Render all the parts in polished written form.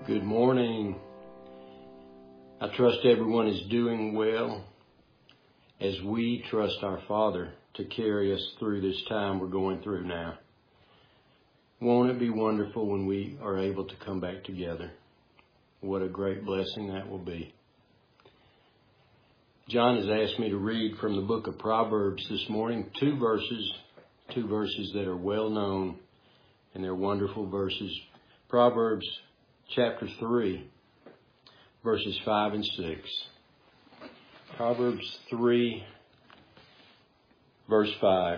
Good morning. I trust everyone is doing well as we trust our Father to carry us through this time we're going through now. Won't it be wonderful when we are able to come back together? What a great blessing that will be. John has asked me to read from the book of Proverbs this morning, two verses that are well known, and they're wonderful verses. Proverbs chapter 3, verses 5 and 6. Proverbs 3, verse 5.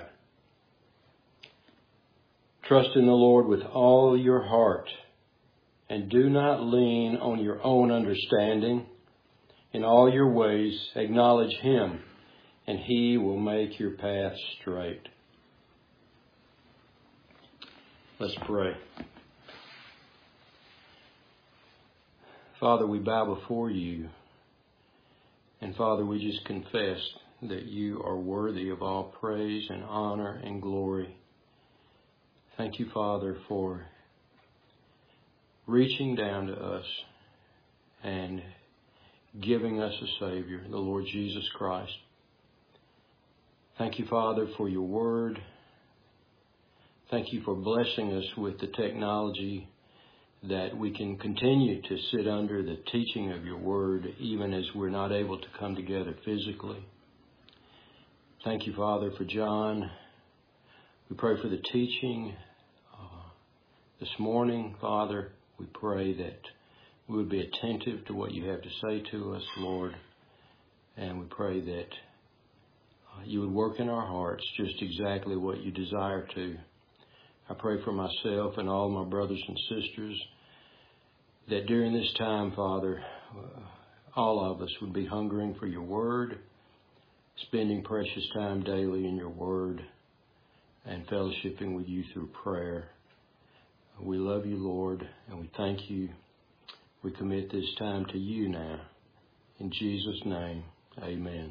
Trust in the Lord with all your heart, and do not lean on your own understanding. In all your ways acknowledge Him, and He will make your path straight. Let's pray. Father, we bow before you. And Father, we just confess that you are worthy of all praise and honor and glory. Thank you, Father, for reaching down to us and giving us a Savior, the Lord Jesus Christ. Thank you, Father, for your word. Thank you for blessing us with the technology that we can continue to sit under the teaching of your word even as we're not able to come together physically. Thank you, Father, for John. We pray for the teaching this morning, Father. We pray that we would be attentive to what you have to say to us, Lord. And we pray that you would work in our hearts just exactly what you desire to. I pray for myself and all my brothers and sisters that during this time, Father, all of us would be hungering for your word, spending precious time daily in your word, and fellowshipping with you through prayer. We love you, Lord, and we thank you. We commit this time to you now. In Jesus' name, amen.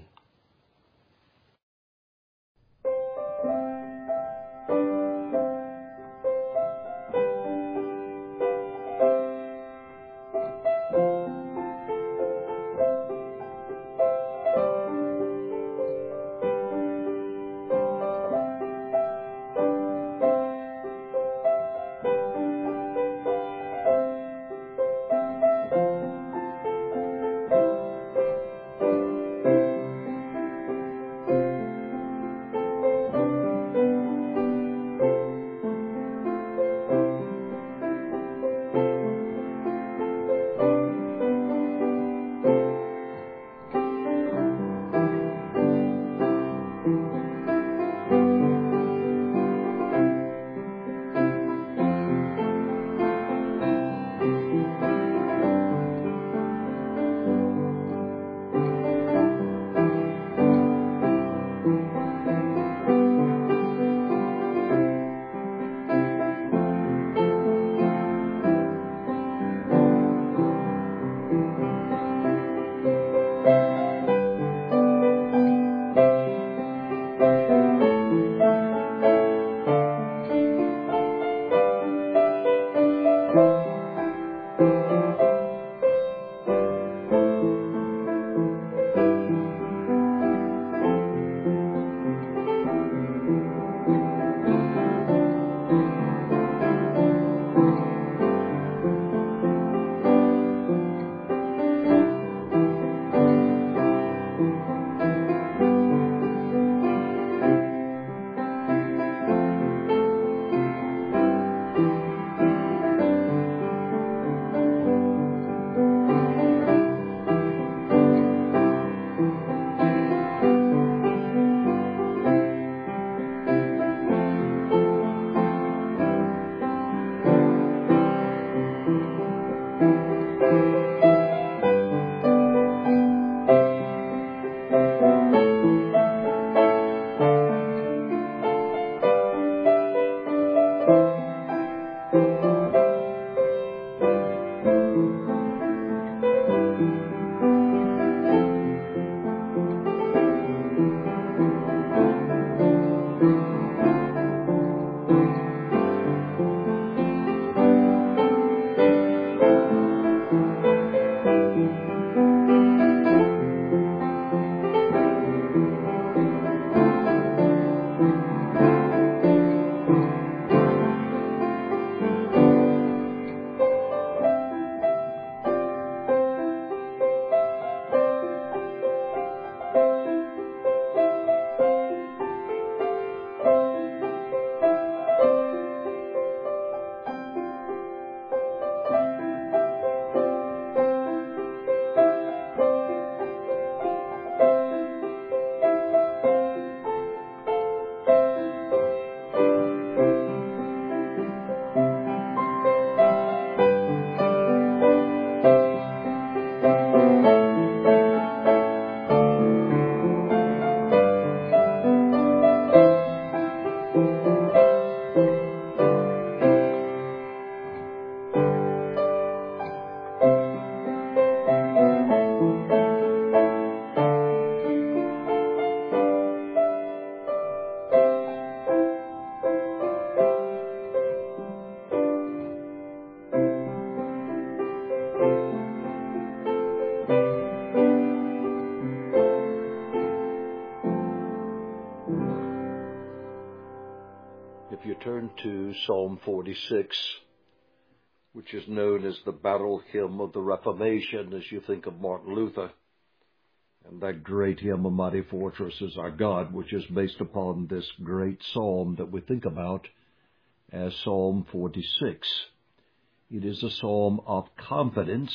If you turn to Psalm 46, which is known as the battle hymn of the Reformation, as you think of Martin Luther, and that great hymn, A Mighty Fortress is Our God, which is based upon this great psalm that we think about as Psalm 46. It is a psalm of confidence,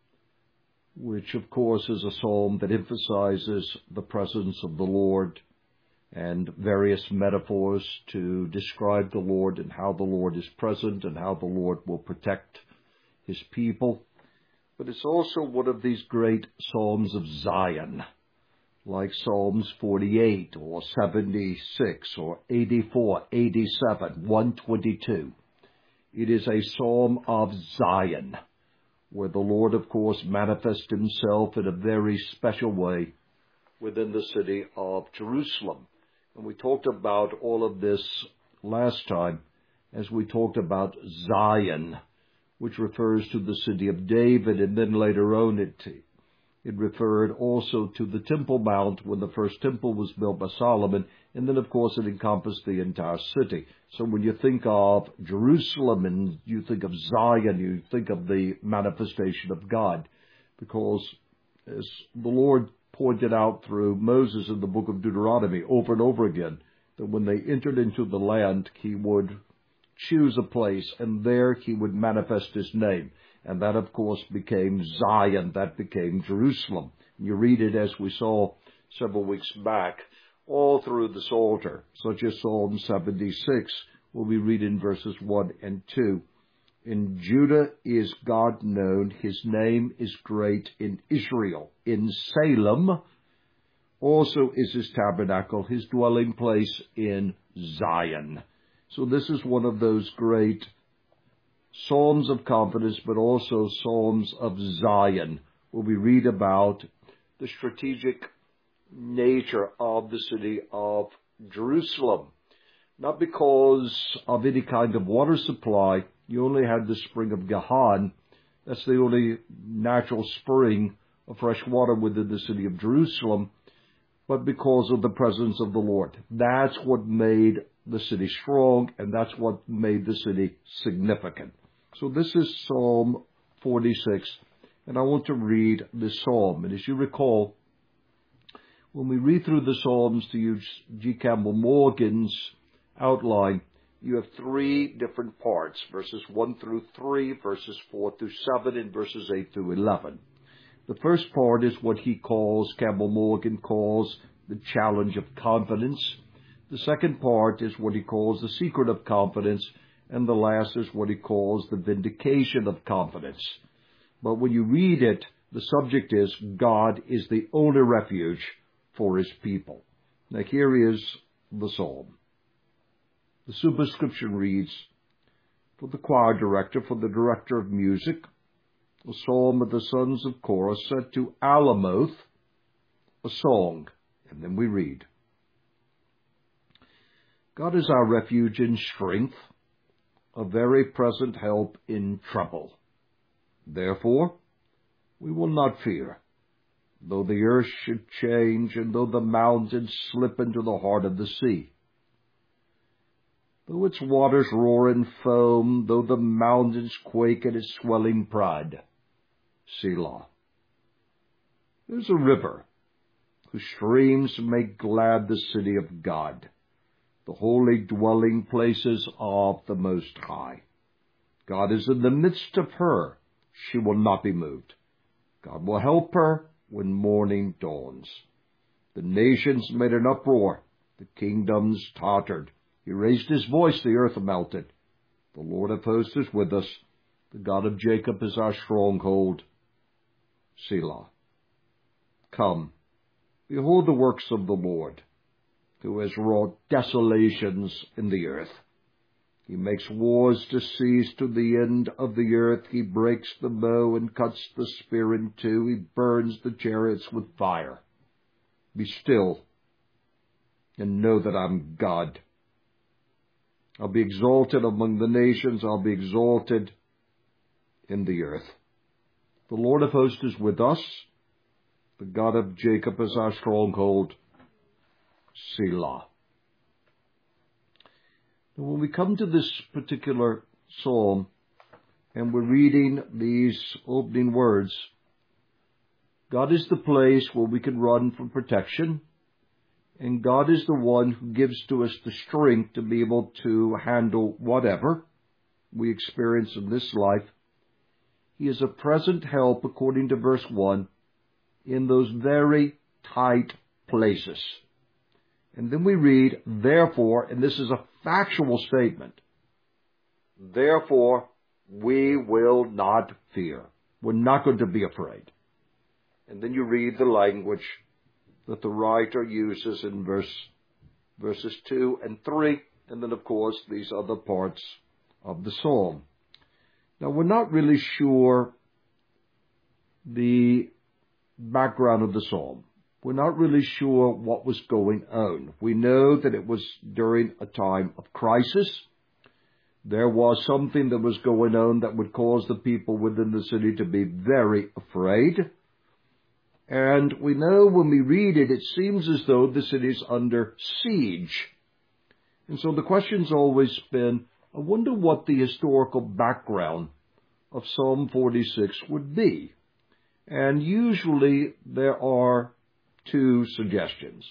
which of course is a psalm that emphasizes the presence of the Lord and various metaphors to describe the Lord and how the Lord is present and how the Lord will protect his people. But it's also one of these great Psalms of Zion, like Psalms 48 or 76 or 84, 87, 122. It is a Psalm of Zion, where the Lord, of course, manifests himself in a very special way within the city of Jerusalem. And we talked about all of this last time as we talked about Zion, which refers to the city of David, and then later on it referred also to the Temple Mount when the first temple was built by Solomon, and then of course it encompassed the entire city. So when you think of Jerusalem and you think of Zion, you think of the manifestation of God, because as the Lord pointed out through Moses in the book of Deuteronomy over and over again, that when they entered into the land, he would choose a place, and there he would manifest his name. And that, of course, became Zion. That became Jerusalem. You read it, as we saw several weeks back, all through the Psalter, such as Psalm 76, where we read in verses 1 and 2. In Judah is God known, his name is great in Israel. In Salem also is his tabernacle, his dwelling place in Zion. So this is one of those great Psalms of confidence, but also Psalms of Zion, where we read about the strategic nature of the city of Jerusalem. Not because of any kind of water supply. You only had the spring of Gihon. That's the only natural spring of fresh water within the city of Jerusalem, but because of the presence of the Lord. That's what made the city strong, and that's what made the city significant. So this is Psalm 46, and I want to read this psalm. And as you recall, when we read through the Psalms to use G. Campbell Morgan's outline, you have three different parts, verses 1 through 3, verses 4 through 7, and verses 8 through 11. The first part is what he calls, Campbell Morgan calls, the challenge of confidence. The second part is what he calls the secret of confidence, and the last is what he calls the vindication of confidence. But when you read it, the subject is God is the only refuge for his people. Now here is the psalm. The superscription reads, for the choir director, for the director of music, a psalm of the sons of Korah set to Alamoth, a song. And then we read, God is our refuge and strength, a very present help in trouble. Therefore, we will not fear, though the earth should change, and though the mountains slip into the heart of the sea. Though its waters roar and foam, though the mountains quake at its swelling pride. Selah. There's a river whose streams make glad the city of God, the holy dwelling places of the Most High. God is in the midst of her. She will not be moved. God will help her when morning dawns. The nations made an uproar. The kingdoms tottered. He raised his voice, the earth melted. The Lord of hosts is with us. The God of Jacob is our stronghold. Selah. Come, behold the works of the Lord, who has wrought desolations in the earth. He makes wars to cease to the end of the earth. He breaks the bow and cuts the spear in two. He burns the chariots with fire. Be still and know that I'm God. I'll be exalted among the nations. I'll be exalted in the earth. The Lord of hosts is with us. The God of Jacob is our stronghold. Selah. Now, when we come to this particular psalm, and we're reading these opening words, God is the place where we can run for protection, and God is the one who gives to us the strength to be able to handle whatever we experience in this life. He is a present help, according to verse 1, in those very tight places. And then we read, therefore, and this is a factual statement, therefore, we will not fear. We're not going to be afraid. And then you read the language that the writer uses in verses 2 and 3, and then, of course, these other parts of the psalm. Now, we're not really sure the background of the psalm. We're not really sure what was going on. We know that it was during a time of crisis. There was something that was going on that would cause the people within the city to be very afraid. And we know when we read it, it seems as though the city is under siege. And so the question's always been, I wonder what the historical background of Psalm 46 would be. And usually there are two suggestions.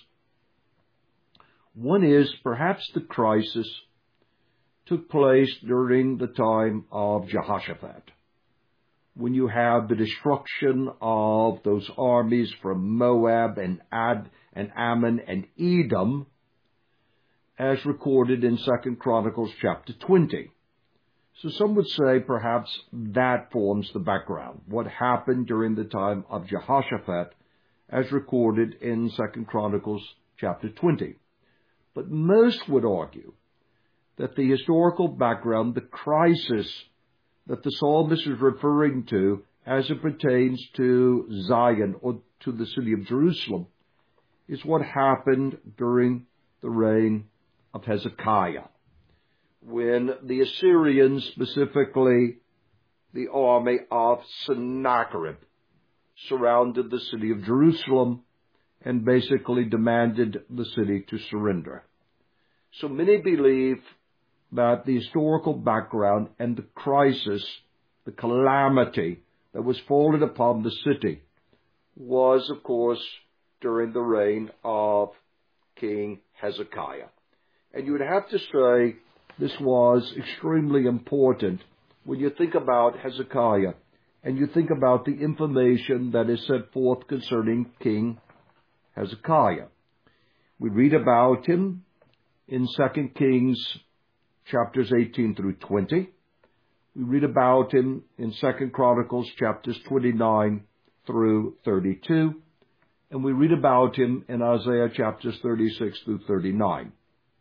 One is perhaps the crisis took place during the time of Jehoshaphat, when you have the destruction of those armies from Moab and Ammon and Edom, as recorded in 2 Chronicles chapter 20. So some would say perhaps that forms the background, what happened during the time of Jehoshaphat, as recorded in 2 Chronicles chapter 20. But most would argue that the historical background, the crisis that the psalmist is referring to as it pertains to Zion or to the city of Jerusalem, is what happened during the reign of Hezekiah, when the Assyrians, specifically the army of Sennacherib, surrounded the city of Jerusalem and basically demanded the city to surrender. So many believe that the historical background and the crisis, the calamity that was fallen upon the city was, of course, during the reign of King Hezekiah. And you would have to say this was extremely important when you think about Hezekiah and you think about the information that is set forth concerning King Hezekiah. We read about him in 2 Kings chapters 18 through 20. We read about him in 2 Chronicles chapters 29 through 32. And we read about him in Isaiah chapters 36 through 39.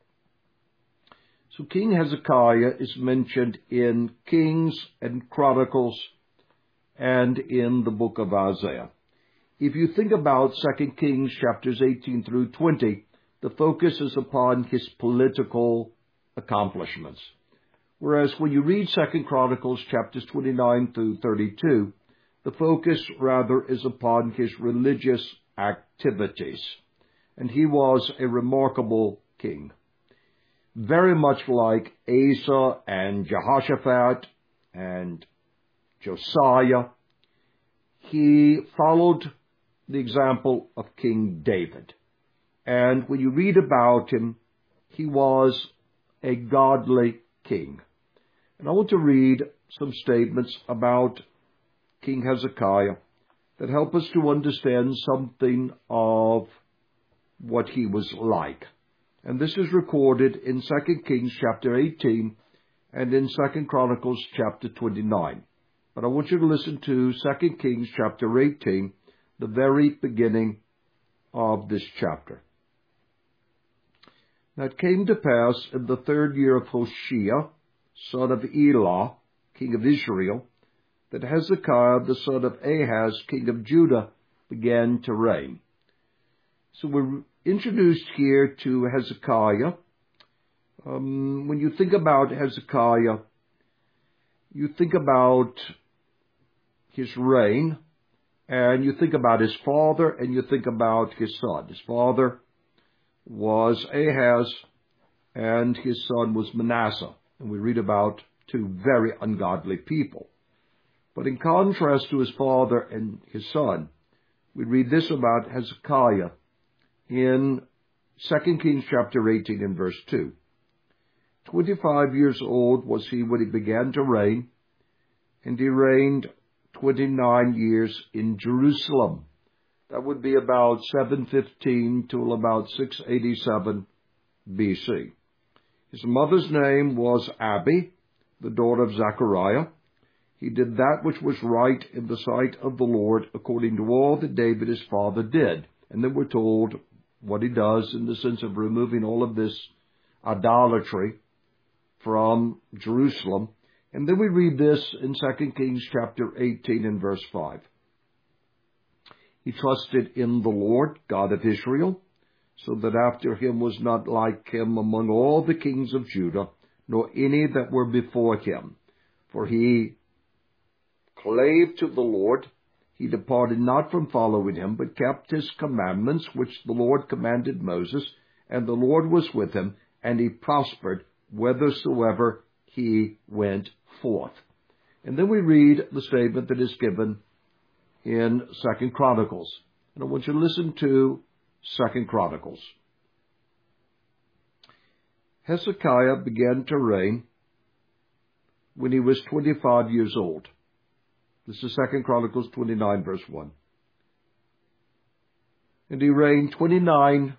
So King Hezekiah is mentioned in Kings and Chronicles and in the book of Isaiah. If you think about 2 Kings chapters 18 through 20, the focus is upon his political accomplishments. Whereas when you read 2 Chronicles chapters 29 through 32, the focus rather is upon his religious activities. And he was a remarkable king. Very much like Asa and Jehoshaphat and Josiah, he followed the example of King David. And when you read about him, he was a godly king. And I want to read some statements about King Hezekiah that help us to understand something of what he was like. And this is recorded in 2 Kings chapter 18 and in 2 Chronicles chapter 29. But I want you to listen to 2 Kings chapter 18, the very beginning of this chapter. Now it came to pass in the 3rd year of Hoshea, son of Elah, king of Israel, that Hezekiah, the son of Ahaz, king of Judah, began to reign. So we're introduced here to Hezekiah. When you think about Hezekiah, you think about his reign, and you think about his father and you think about his son. His father was Ahaz, and his son was Manasseh. And we read about two very ungodly people. But in contrast to his father and his son, we read this about Hezekiah in 2 Kings chapter 18 and verse 2. 25 years old was he when he began to reign, and he reigned 29 years in Jerusalem. That would be about 715 to about 687 BC. His mother's name was Abi, the daughter of Zechariah. He did that which was right in the sight of the Lord, according to all that David his father did. And then we're told what he does in the sense of removing all of this idolatry from Jerusalem. And then we read this in 2 Kings chapter 18 and verse 5. He trusted in the Lord, God of Israel, so that after him was not like him among all the kings of Judah, nor any that were before him. For he clave to the Lord, he departed not from following him, but kept his commandments, which the Lord commanded Moses, and the Lord was with him, and he prospered whithersoever he went forth. And then we read the statement that is given in 2 Chronicles. And I want you to listen to 2 Chronicles. Hezekiah began to reign when he was 25 years old. This is 2 Chronicles 29, verse 1. And he reigned 29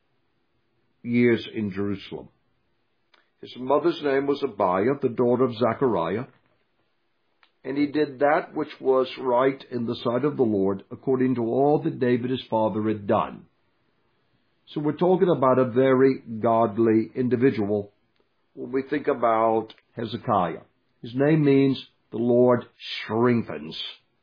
years in Jerusalem. His mother's name was Abiah, the daughter of Zechariah. And he did that which was right in the sight of the Lord, according to all that David his father had done. So we're talking about a very godly individual when we think about Hezekiah. His name means the Lord strengthens.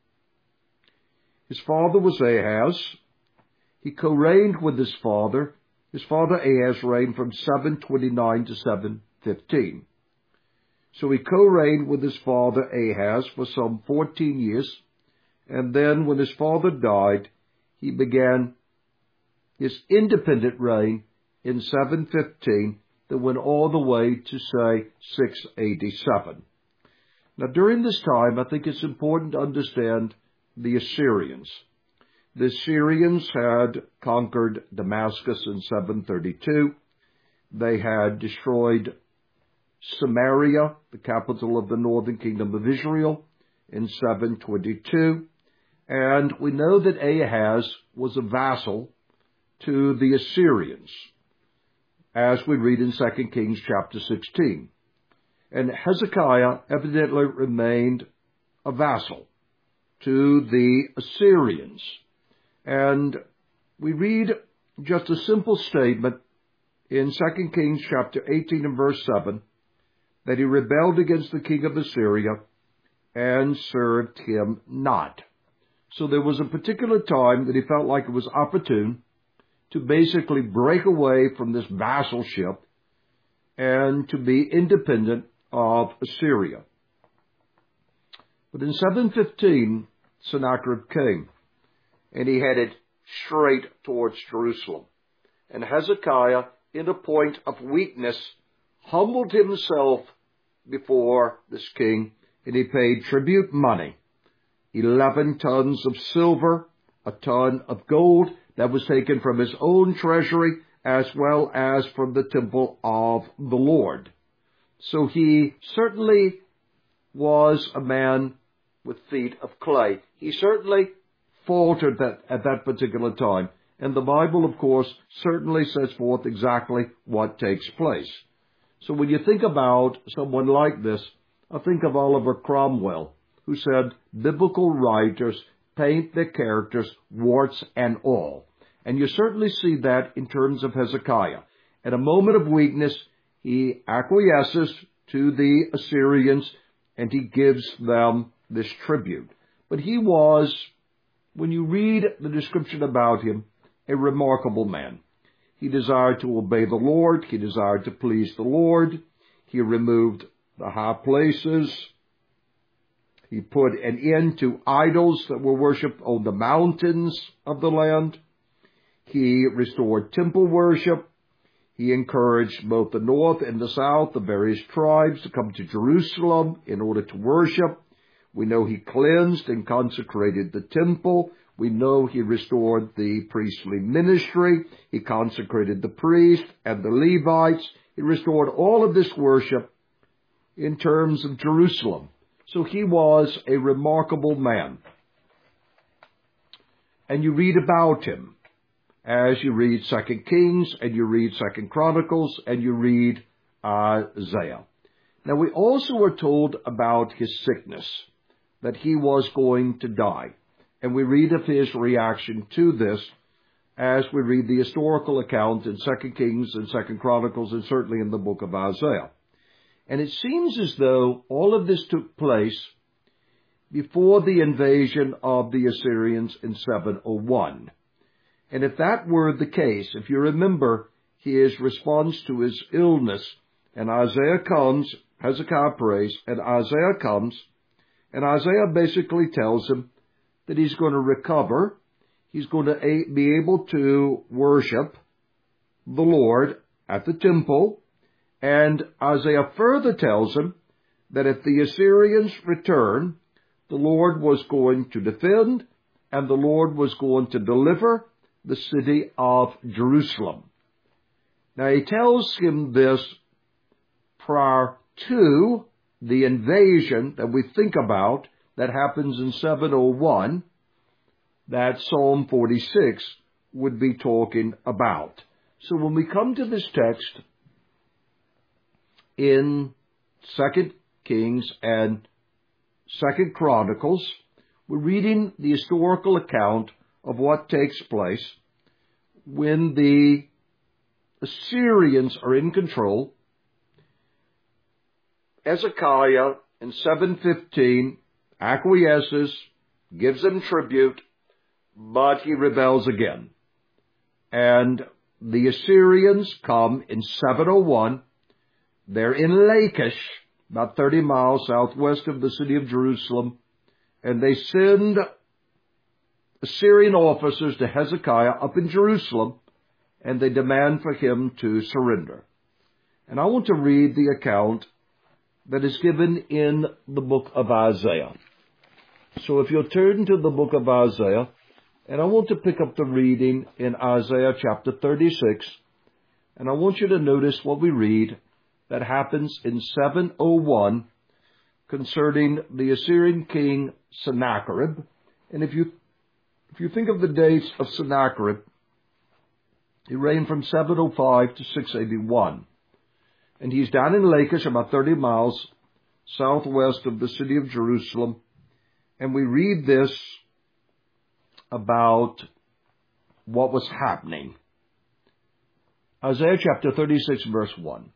His father was Ahaz. He co-reigned with his father. His father Ahaz reigned from 729 to 715. So he co-reigned with his father Ahaz for some 14 years. And then when his father died, he began his independent reign in 715 that went all the way to, say, 687. Now, during this time, I think it's important to understand the Assyrians. The Assyrians had conquered Damascus in 732. They had destroyed Samaria, the capital of the northern kingdom of Israel, in 722. And we know that Ahaz was a vassal to the Assyrians, as we read in 2 Kings chapter 16. And Hezekiah evidently remained a vassal to the Assyrians. And we read just a simple statement in 2 Kings chapter 18 and verse 7, that he rebelled against the king of Assyria and served him not. So there was a particular time that he felt like it was opportune to basically break away from this vassalship and to be independent of Assyria. But in 715, Sennacherib came, and he headed straight towards Jerusalem. And Hezekiah, in a point of weakness, humbled himself before this king, and he paid tribute money, 11 tons of silver, a ton of gold that was taken from his own treasury, as well as from the temple of the Lord. So he certainly was a man with feet of clay. He certainly faltered at that particular time. And the Bible, of course, certainly sets forth exactly what takes place. So when you think about someone like this, I think of Oliver Cromwell, who said, biblical writers paint their characters, warts and all. And you certainly see that in terms of Hezekiah. At a moment of weakness, he acquiesces to the Assyrians, and he gives them this tribute. But he was, when you read the description about him, a remarkable man. He desired to obey the Lord. He desired to please the Lord. He removed the high places. He put an end to idols that were worshipped on the mountains of the land. He restored temple worship. He encouraged both the north and the south, the various tribes, to come to Jerusalem in order to worship. We know he cleansed and consecrated the temple. We know he restored the priestly ministry. He consecrated the priests and the Levites. He restored all of this worship in terms of Jerusalem. So he was a remarkable man. And you read about him as you read 2 Kings and you read 2 Chronicles and you read Isaiah. Now we also are told about his sickness, that he was going to die. And we read of his reaction to this as we read the historical account in 2 Kings and 2 Chronicles and certainly in the book of Isaiah. And it seems as though all of this took place before the invasion of the Assyrians in 701. And if that were the case, if you remember his response to his illness, and Isaiah comes, Hezekiah prays, and Isaiah comes, and Isaiah basically tells him that he's going to recover, he's going to be able to worship the Lord at the temple. And Isaiah further tells him that if the Assyrians return, the Lord was going to defend and the Lord was going to deliver the city of Jerusalem. Now he tells him this prior to the invasion that we think about that happens in 701, that Psalm 46 would be talking about. So when we come to this text, in 2 Kings and 2 Chronicles, we're reading the historical account of what takes place when the Assyrians are in control. Hezekiah in 715 acquiesces, gives them tribute, but he rebels again. And the Assyrians come in 701. They're in Lachish, about 30 miles southwest of the city of Jerusalem, and they send Assyrian officers to Hezekiah up in Jerusalem, and they demand for him to surrender. And I want to read the account that is given in the book of Isaiah. So if you'll turn to the book of Isaiah, and I want to pick up the reading in Isaiah chapter 36, and I want you to notice what we read that happens in 701 concerning the Assyrian king Sennacherib. And if you think of the dates of Sennacherib, he reigned from 705 to 681. And he's down in Lachish, about 30 miles southwest of the city of Jerusalem. And we read this about what was happening. Isaiah chapter 36, verse 1.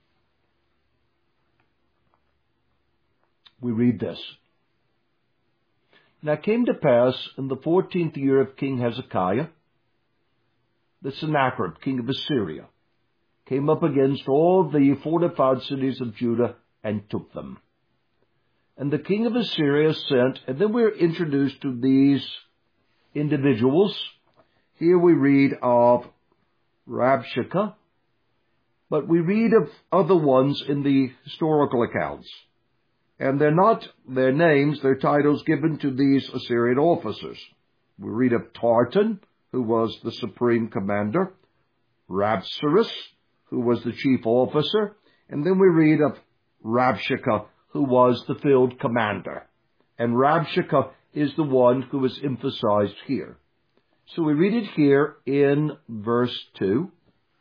We read this. Now it came to pass in the 14th year of King Hezekiah that Sennacherib, king of Assyria, came up against all the fortified cities of Judah and took them. And the king of Assyria sent, and then we're introduced to these individuals. Here we read of Rabshakeh, but we read of other ones in the historical accounts. And they're not their names, they're titles given to these Assyrian officers. We read of Tartan, who was the supreme commander, Rabsaris, who was the chief officer, and then we read of Rabshakeh, who was the field commander. And Rabshakeh is the one who is emphasized here. So we read it here in verse 2.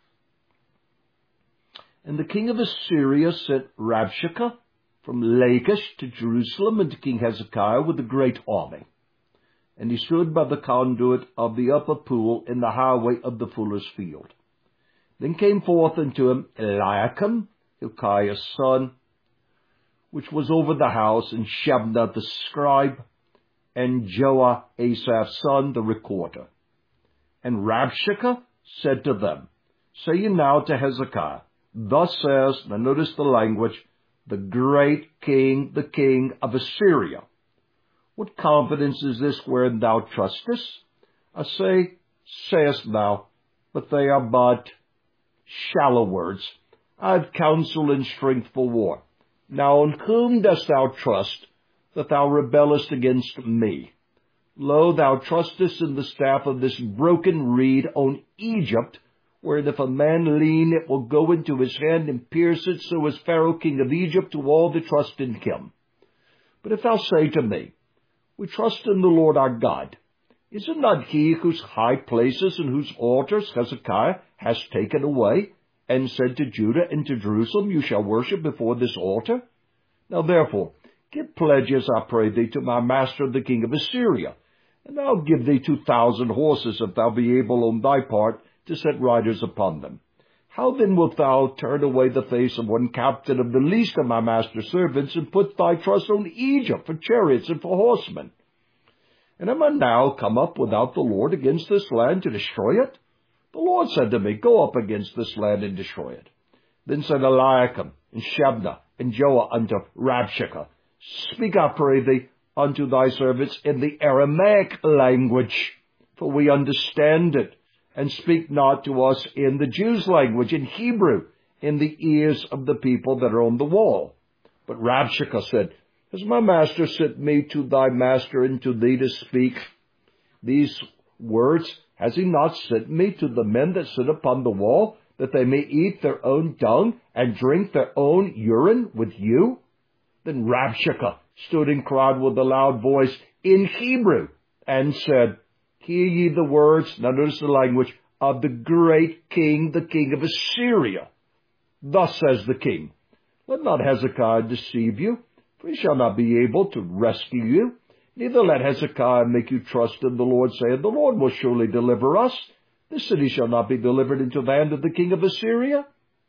And the king of Assyria sent Rabshakeh from Lachish to Jerusalem and to King Hezekiah with a great army. And he stood by the conduit of the upper pool in the highway of the fuller's field. Then came forth unto him Eliakim, Hilkiah's son, which was over the house, and Shebna the scribe, and Joah, Asaph's son, the recorder. And Rabshakeh said to them, Say ye now to Hezekiah, Thus says, now notice the language, the great king, the king of Assyria. What confidence is this wherein thou trustest? I say, sayest thou, but they are but shallow words. I have counsel and strength for war. Now on whom dost thou trust, that thou rebellest against me? Lo, thou trustest in the staff of this broken reed on Egypt, wherein if a man lean, it will go into his hand and pierce it, so is Pharaoh king of Egypt to all that trust in him. But if thou say to me, we trust in the Lord our God, is it not he whose high places and whose altars Hezekiah has taken away, and said to Judah and to Jerusalem, you shall worship before this altar? Now therefore, give pledges, I pray thee, to my master the king of Assyria, and I'll give thee 2,000 horses, if thou be able on thy part to set riders upon them. How then wilt thou turn away the face of one captain of the least of my master's servants, and put thy trust on Egypt for chariots and for horsemen? And am I now come up without the Lord against this land to destroy it? The Lord said to me, go up against this land and destroy it. Then said Eliakim and Shebna and Joah unto Rabshakeh, speak, I pray thee, unto thy servants in the Aramaic language, for we understand it, and speak not to us in the Jews' language, in Hebrew, in the ears of the people that are on the wall. But Rabshakeh said, has my master sent me to thy master and to thee to speak these words? Has he not sent me to the men that sit upon the wall, that they may eat their own dung and drink their own urine with you? Then Rabshakeh stood and cried with a loud voice in Hebrew, and said, hear ye the words, now notice the language, of the great king, the king of Assyria. Thus says the king, let not Hezekiah deceive you, for he shall not be able to rescue you. Neither let Hezekiah make you trust in the Lord, saying, the Lord will surely deliver us. This city shall not be delivered into the hand of the king of Assyria.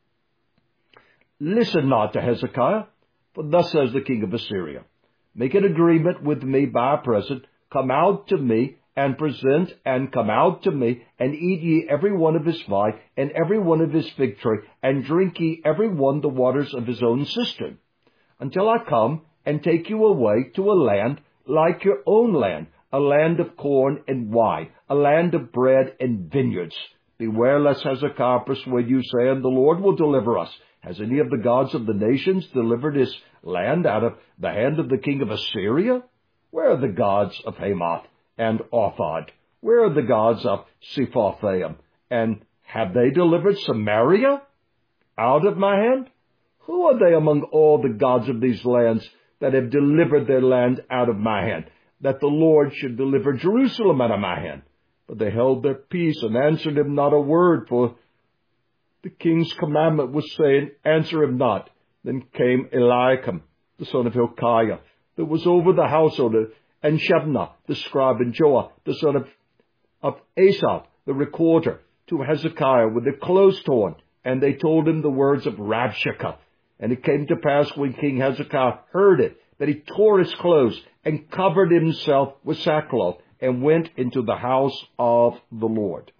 Listen not to Hezekiah, for thus says the king of Assyria, make an agreement with me by a present, come out to me, and present, and come out to me, and eat ye every one of his vine, and every one of his fig tree, and drink ye every one the waters of his own cistern, until I come and take you away to a land like your own land, a land of corn and wine, a land of bread and vineyards. Beware lest Hezekiah persuade you, saying, the Lord will deliver us. Has any of the gods of the nations delivered his land out of the hand of the king of Assyria? Where are the gods of Hamath and Arphad? Where are the gods of Sepharvaim? And have they delivered Samaria out of my hand? Who are they among all the gods of these lands that have delivered their land out of my hand, that the Lord should deliver Jerusalem out of my hand? But they held their peace and answered him not a word, for the king's commandment was saying, answer him not. Then came Eliakim, the son of Hilkiah, that was over the household, and Shebna, the scribe, and Joah, the son of Asaph, the recorder, to Hezekiah with their clothes torn. And they told him the words of Rabshakeh. And it came to pass when King Hezekiah heard it, that he tore his clothes and covered himself with sackcloth and went into the house of the Lord.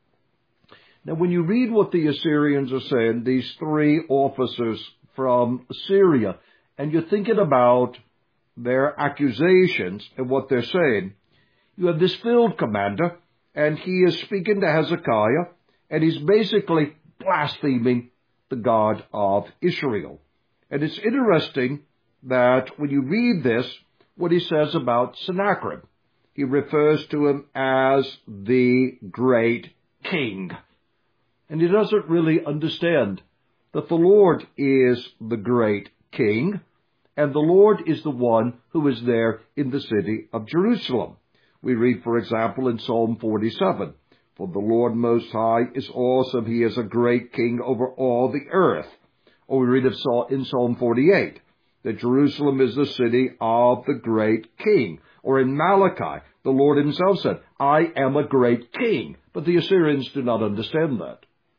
Now, when you read what the Assyrians are saying, these three officers from Assyria, and you're thinking about their accusations and what they're saying, you have this field commander, and he is speaking to Hezekiah, and he's basically blaspheming the God of Israel. And it's interesting that when you read this, what he says about Sennacherib, he refers to him as the great king. And he doesn't really understand that the Lord is the great king, and the Lord is the one who is there in the city of Jerusalem. We read, for example, in Psalm 47, for the Lord Most High is awesome. He is a great king over all the earth. Or we read in Psalm 48 that Jerusalem is the city of the great king. Or in Malachi, the Lord himself said, I am a great king. But the Assyrians do not understand that.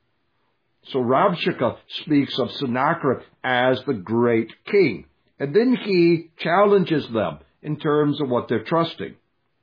So Rabshakeh speaks of Sennacherib as the great king. And then he challenges them in terms of what they're trusting.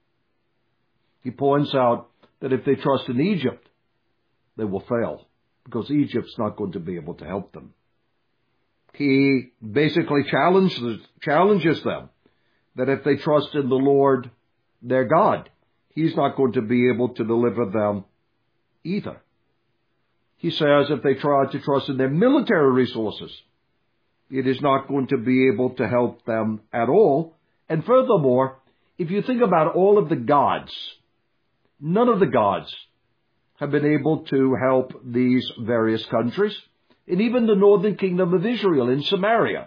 He points out that if they trust in Egypt, they will fail, because Egypt's not going to be able to help them. He basically challenges them that if they trust in the Lord, their God, He's not going to be able to deliver them either. He says if they try to trust in their military resources, it is not going to be able to help them at all. And furthermore, if you think about all of the gods, none of the gods have been able to help these various countries, and even the northern kingdom of Israel in Samaria.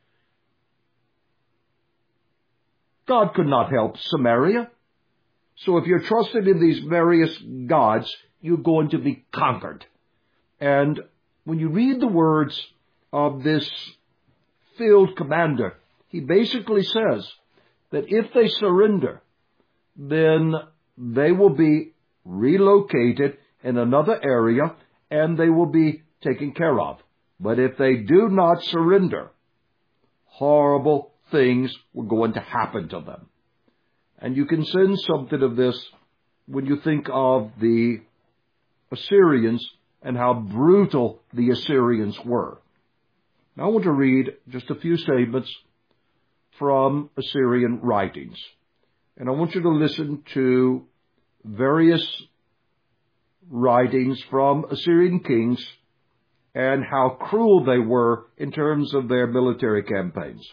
God could not help Samaria. So if you're trusted in these various gods, you're going to be conquered. And when you read the words of this field commander, he basically says that if they surrender, then they will be relocated in another area and they will be taken care of. But if they do not surrender, horrible things were going to happen to them. And you can sense something of this when you think of the Assyrians and how brutal the Assyrians were. Now I want to read just a few statements from Assyrian writings. And I want you to listen to various writings from Assyrian kings and how cruel they were in terms of their military campaigns.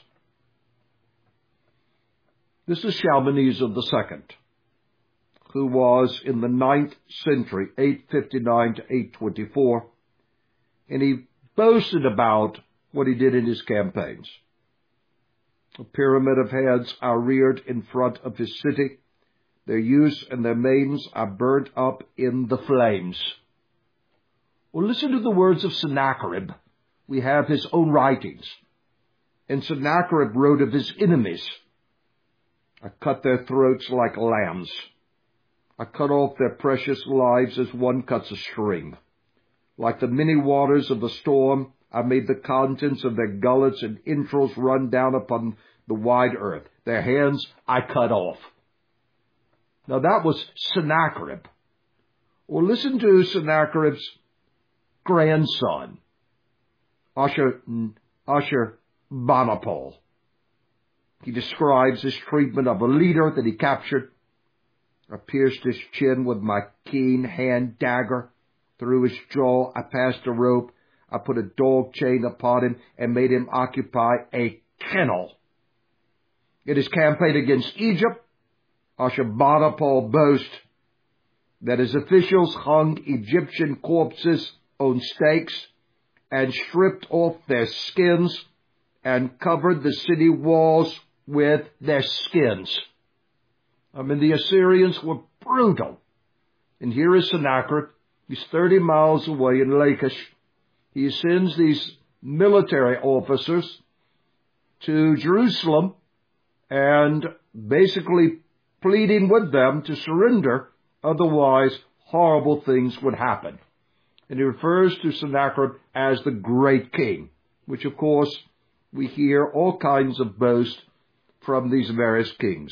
This is Shalmaneser II, who was in the 9th century, 859 to 824, and he boasted about what he did in his campaigns. A pyramid of heads are reared in front of his city. Their youths and their maidens are burnt up in the flames. Well, listen to the words of Sennacherib. We have his own writings. And Sennacherib wrote of his enemies. I cut their throats like lambs. I cut off their precious lives as one cuts a string. Like the many waters of a storm, I made the contents of their gullets and entrails run down upon the wide earth. Their hands I cut off. Now that was Sennacherib. Well, listen to Sennacherib's grandson, Ashurbanipal. He describes his treatment of a leader that he captured. I pierced his chin with my keen hand dagger. Through his jaw I passed a rope. I put a dog chain upon him and made him occupy a kennel. In his campaign against Egypt, Ashurbanipal boasts that his officials hung Egyptian corpses on stakes and stripped off their skins and covered the city walls with their skins. I mean, the Assyrians were brutal. And here is Sennacherib. He's 30 miles away in Lachish. He sends these military officers to Jerusalem and basically pleading with them to surrender, otherwise horrible things would happen. And he refers to Sennacherib as the great king, which of course we hear all kinds of boast from these various kings.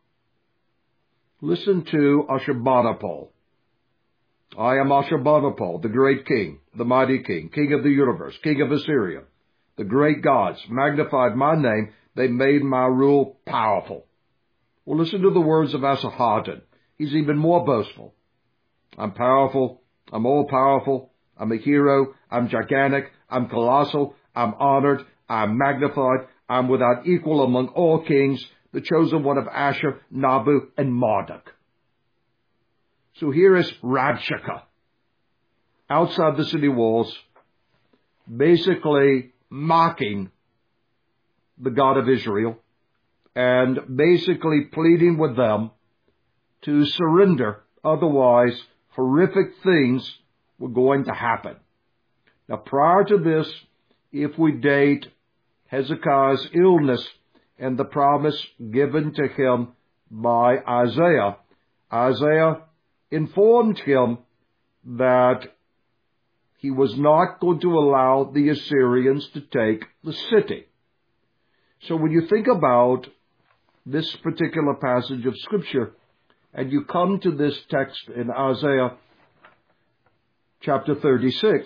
Listen to Ashurbanipal. I am Ashurbanipal, the great king, the mighty king, king of the universe, king of Assyria. The great gods magnified my name. They made my rule powerful. Well, listen to the words of Esarhaddon. He's even more boastful. I'm powerful. I'm all-powerful. I'm a hero. I'm gigantic. I'm colossal. I'm honored. I'm magnified. I'm without equal among all kings, the chosen one of Ashur, Nabu, and Marduk. So here is Rabshakeh, outside the city walls, basically mocking the God of Israel and basically pleading with them to surrender, otherwise horrific things were going to happen. Now, prior to this, if we date Hezekiah's illness and the promise given to him by Isaiah, Isaiah informed him that he was not going to allow the Assyrians to take the city. So when you think about this particular passage of Scripture, and you come to this text in Isaiah chapter 36,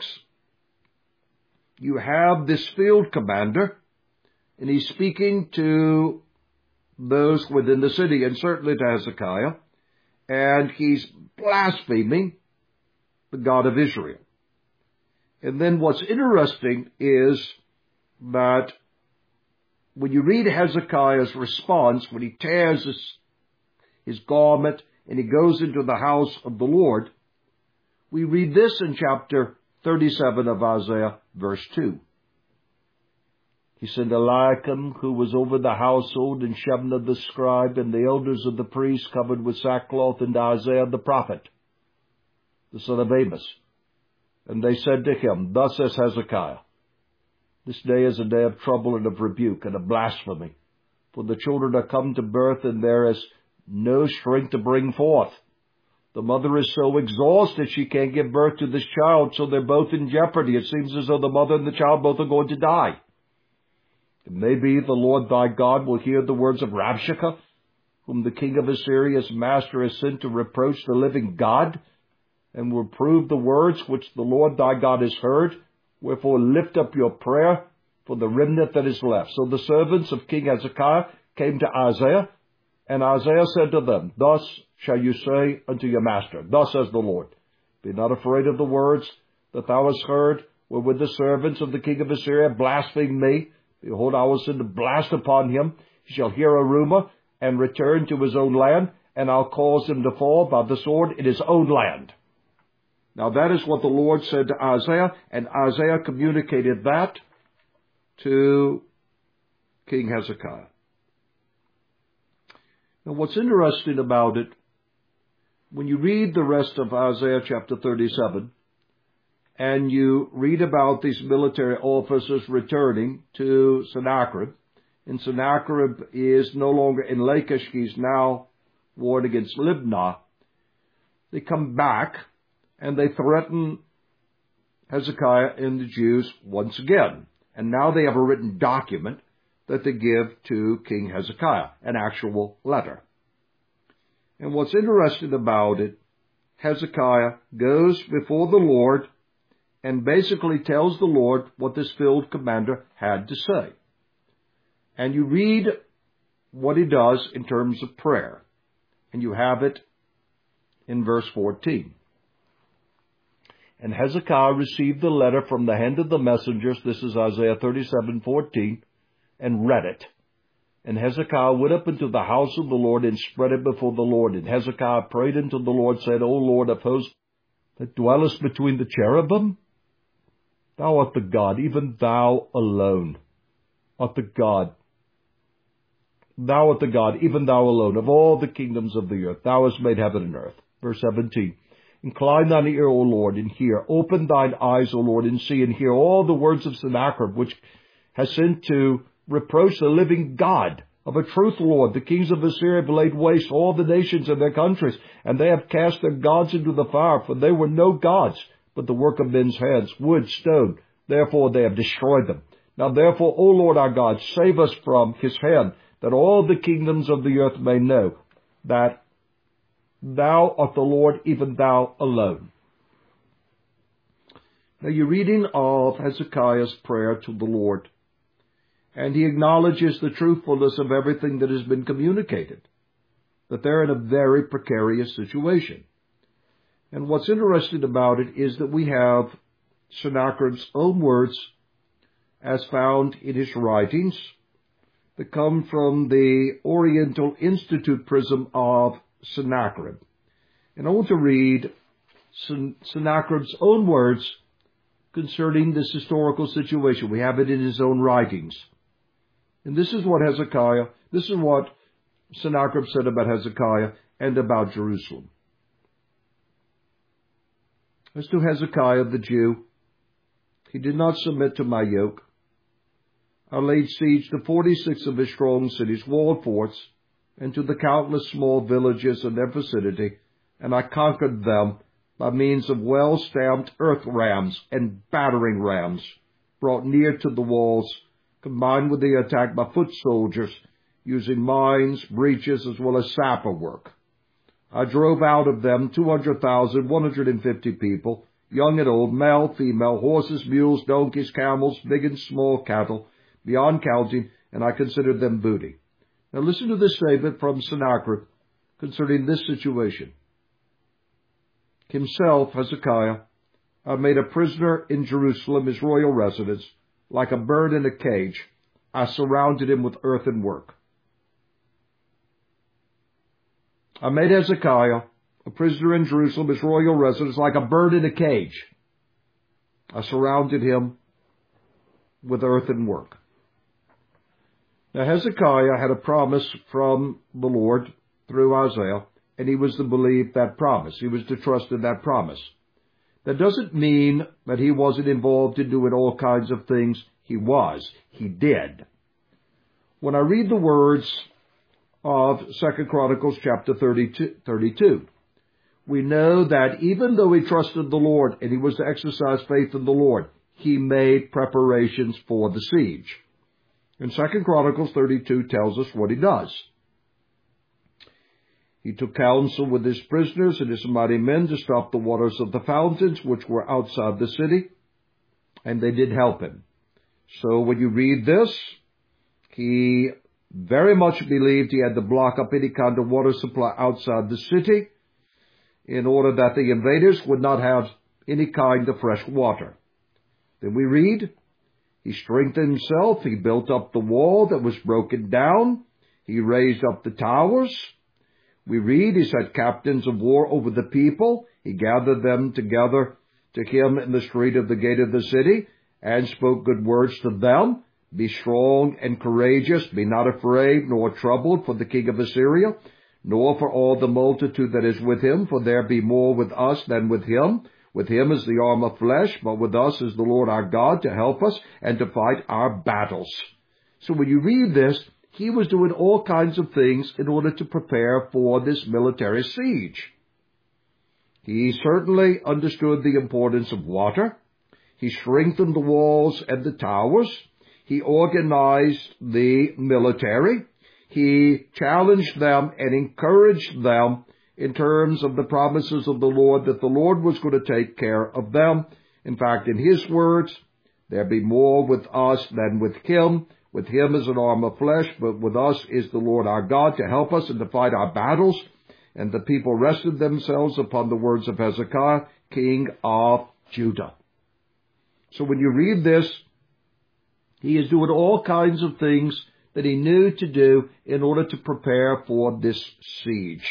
you have this field commander, and he's speaking to those within the city, and certainly to Hezekiah, and he's blaspheming the God of Israel. And then what's interesting is that when you read Hezekiah's response, when he tears his garment and he goes into the house of the Lord, we read this in chapter 37 of Isaiah, verse 2. He sent Eliakim, who was over the household, and Shebna the scribe, and the elders of the priests covered with sackcloth, and Isaiah the prophet, the son of Amos. And they said to him, Thus says Hezekiah, This day is a day of trouble and of rebuke and of blasphemy. For the children are come to birth, and there is no strength to bring forth. The mother is so exhausted she can't give birth to this child, so they're both in jeopardy. It seems as though the mother and the child both are going to die. It may be the Lord thy God will hear the words of Rabshakeh, whom the king of Assyria's master has sent to reproach the living God, and will prove the words which the Lord thy God has heard. Wherefore lift up your prayer for the remnant that is left. So the servants of King Hezekiah came to Isaiah, and Isaiah said to them, Thus shall you say unto your master, Thus says the Lord, Be not afraid of the words that thou hast heard, wherewith the servants of the king of Assyria blaspheme me. Behold, I will send a blast upon him. He shall hear a rumor and return to his own land, and I'll cause him to fall by the sword in his own land. Now that is what the Lord said to Isaiah, and Isaiah communicated that to King Hezekiah. Now what's interesting about it, when you read the rest of Isaiah chapter 37, and you read about these military officers returning to Sennacherib, and Sennacherib is no longer in Lachish, he's now warred against Libnah. They come back, and they threaten Hezekiah and the Jews once again. And now they have a written document that they give to King Hezekiah, an actual letter. And what's interesting about it, Hezekiah goes before the Lord and basically tells the Lord what this field commander had to say. And you read what he does in terms of prayer. And you have it in verse 14. And Hezekiah received the letter from the hand of the messengers, this is Isaiah 37:14, and read it. And Hezekiah went up into the house of the Lord and spread it before the Lord. And Hezekiah prayed unto the Lord, said, O Lord of hosts, that dwellest between the cherubim, thou art the God, even thou alone art the God. Thou art the God, even thou alone, of all the kingdoms of the earth. Thou hast made heaven and earth. Verse 17. Incline thine ear, O Lord, and hear. Open thine eyes, O Lord, and see, and hear all the words of Sennacherib, which has sent to reproach the living God. Of a truth, Lord, the kings of Assyria have laid waste all the nations and their countries, and they have cast their gods into the fire, for they were no gods, but the work of men's hands, wood, stone. Therefore they have destroyed them. Now therefore, O Lord our God, save us from his hand, that all the kingdoms of the earth may know that thou art the Lord, even thou alone. Now you're reading of Hezekiah's prayer to the Lord, and he acknowledges the truthfulness of everything that has been communicated, that they're in a very precarious situation. And what's interesting about it is that we have Sennacherib's own words as found in his writings that come from the Oriental Institute prism of Sennacherib. And I want to read Sennacherib's own words concerning this historical situation. We have it in his own writings. And this is what Sennacherib said about Hezekiah and about Jerusalem. As to Hezekiah the Jew, he did not submit to my yoke. I laid siege to 46 of his strong cities, walled forts, and to the countless small villages in their vicinity, and I conquered them by means of well-stamped earth rams and battering rams, brought near to the walls, combined with the attack by foot soldiers, using mines, breaches, as well as sapper work. I drove out of them 200,150 people, young and old, male, female, horses, mules, donkeys, camels, big and small cattle, beyond counting, and I considered them booty. Now listen to this statement from Sennacherib concerning this situation. Himself, Hezekiah, made a prisoner in Jerusalem, his royal residence, like a bird in a cage. I surrounded him with earthen work. I made Hezekiah a prisoner in Jerusalem, his royal residence, like a bird in a cage. I surrounded him with earthen work. Now Hezekiah had a promise from the Lord through Isaiah, and he was to believe that promise. He was to trust in that promise. That doesn't mean that he wasn't involved in doing all kinds of things. He was. He did. When I read the words of 2 Chronicles chapter 32, we know that even though he trusted the Lord and he was to exercise faith in the Lord, he made preparations for the siege. And 2 Chronicles 32 tells us what he does. He took counsel with his prisoners and his mighty men to stop the waters of the fountains which were outside the city, and they did help him. So when you read this, he very much believed he had to block up any kind of water supply outside the city in order that the invaders would not have any kind of fresh water. Then we read, he strengthened himself, he built up the wall that was broken down, he raised up the towers. We read, he set captains of war over the people. He gathered them together to him in the street of the gate of the city and spoke good words to them. Be strong and courageous. Be not afraid nor troubled for the king of Assyria, nor for all the multitude that is with him, for there be more with us than with him. With him is the arm of flesh, but with us is the Lord our God to help us and to fight our battles. So when you read this, he was doing all kinds of things in order to prepare for this military siege. He certainly understood the importance of water. He strengthened the walls and the towers. He organized the military. He challenged them and encouraged them in terms of the promises of the Lord, that the Lord was going to take care of them. In fact, in his words, there be more with us than with him. With him is an arm of flesh, but with us is the Lord our God to help us and to fight our battles. And the people rested themselves upon the words of Hezekiah, king of Judah. So when you read this, he is doing all kinds of things that he knew to do in order to prepare for this siege.